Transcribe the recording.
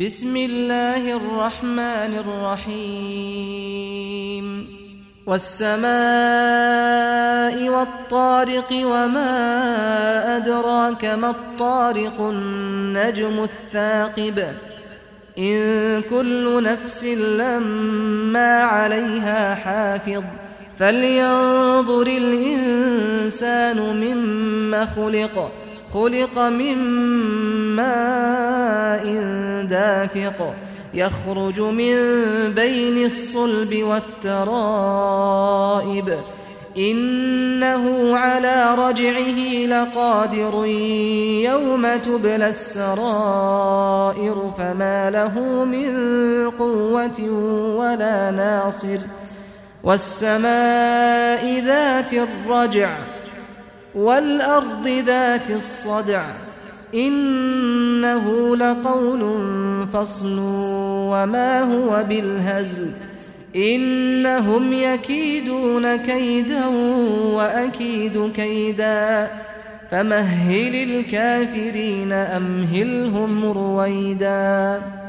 بسم الله الرحمن الرحيم والسماء والطارق وما أدراك ما الطارق النجم الثاقب إن كل نفس لما عليها حافظ فلينظر الإنسان مما خلق من ماء دافق يخرج من بين الصلب والترائب إنه على رجعه لقادر يوم تبلى السرائر فما له من قوة ولا ناصر والسماء ذات الرجع والأرض ذات الصدع إنه لقول فصل وما هو بالهزل إنهم يكيدون كيدا وأكيد كيدا فمهل الكافرين أمهلهم رويدا.